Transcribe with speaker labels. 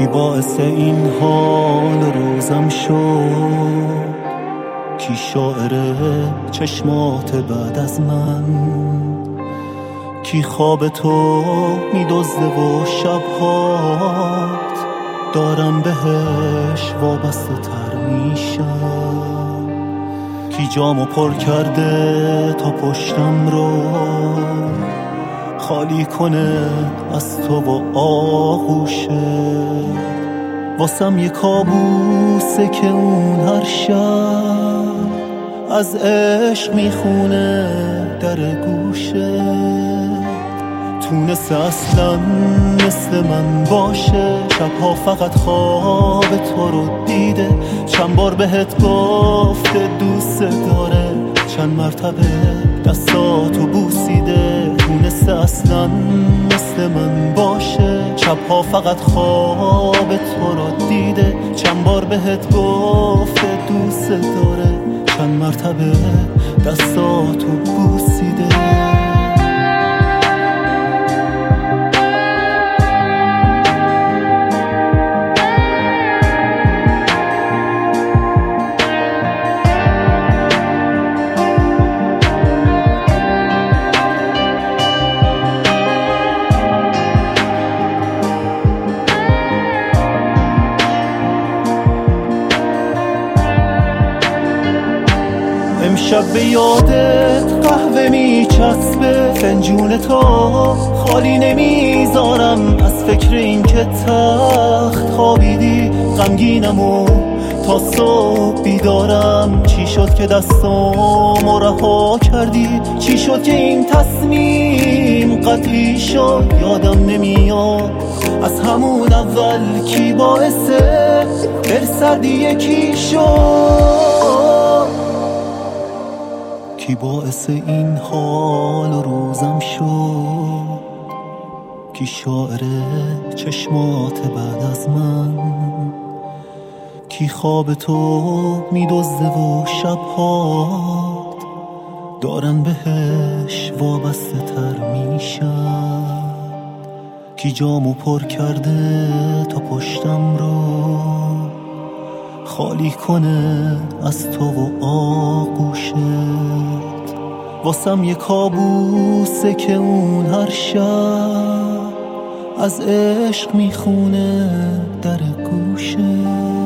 Speaker 1: باعث این حال روزم شد؟ کی شاعر چشمات بعد از من؟ کی خواب تو میدزده و شبهات دارم بهش وابسته تر میشم؟ کی جامو پر کرده تا پشتم رو خالی کنه از تو و آغوشه؟ واسم یه کابوسه که اون هر شب از عشق میخونه در گوشه. تونسته اصلا مثل من باشه، شبها فقط خواب تو رو دیده، چند بار بهت گفته دوست داره، چند مرتبه دستاتو بوسیده. تونسته اصلا مثل من باشه، شبها فقط خواب تو رو دیده، چند بار بهت گفته دوست داره، چند مرتبه دستاتو بوسیده. امشب به یادت قهوه میچسبه، فنجون تو خالی نمیذارم از فکر این که تخت خوابیدی. غمگینم و تا صبح بیدارم، چی شد که دستامو رها کردی؟ چی شد که این تصمیم قطعی شد؟ یادم نمیاد از همون اول کی باعث دل سردی یکی شد. کی باعث این حال روزم شد؟ کی شاعر چشمات بعد از من؟ کی خواب تو میدزده و شبهات دارن بهش وابسته تر میشن؟ کی جامو پر کرده تا پشتم رو خالی کنه از تو و آغوشت؟ واسم یه کابوسه که اون هر شب از عشق میخونه در گوشت.